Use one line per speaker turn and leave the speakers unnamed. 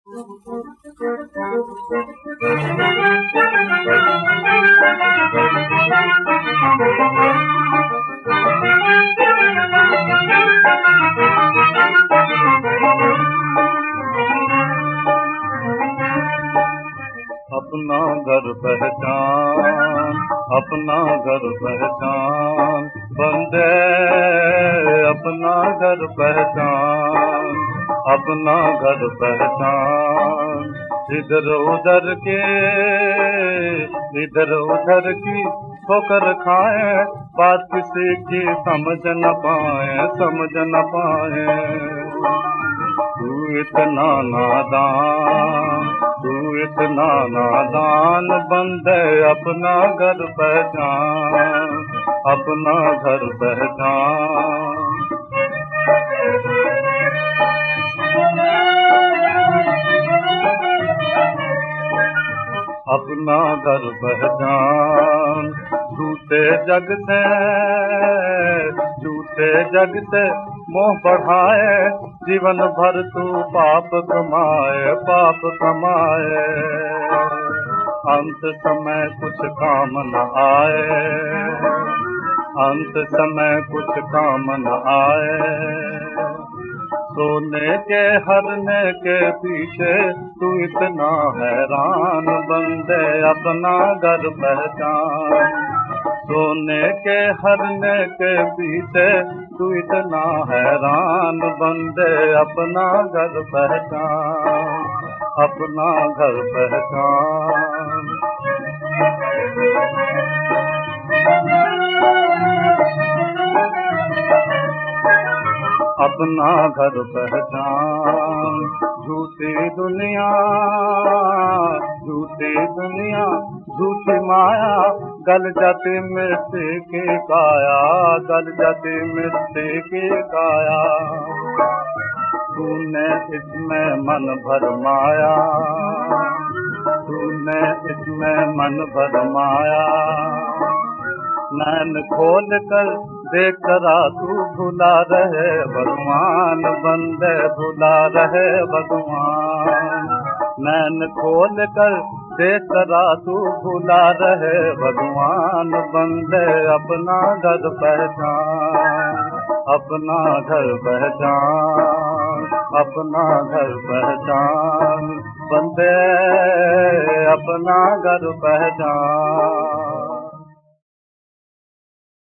अपना घर पहचान, अपना घर पहचान, बंदे अपना घर पहचान, अपना घर पहचान। इधर उधर की ठोकर खाए, बात किसी की समझ न पाए, समझ न पाए। तू इतना नादान, तू इतना नादान, बंदे अपना घर पहचान, अपना घर पहचान। अपना घर पहचान। झूठे जग से मोह बढ़ाए, जीवन भर तू पाप कमाए, पाप कमाए। अंत समय कुछ काम न आए, अंत समय कुछ काम न आए। सोने के हरने के पीछे तू इतना हैरान, बंदे अपना घर पहचान। सोने के हरने के पीछे तू इतना हैरान, बंदे अपना घर पहचान, अपना घर पहचान। अपना घर पहचान। झूठी दुनिया, झूठी माया, गल जाती मिट्टी की काया, गल जाती मिट्टी की काया। तूने इसमें मन भरमाया, तूने इसमें मन भरमाया। नैन खोल कर देख करा तू भुला रहे भगवान, बंदे भुला रहे भगवान। नैन खोल कर देख करा तू भुला रहे भगवान, बंदे अपना घर पहचान, अपना घर पहचान, अपना घर पहचान। बंदे अपना घर पहचान।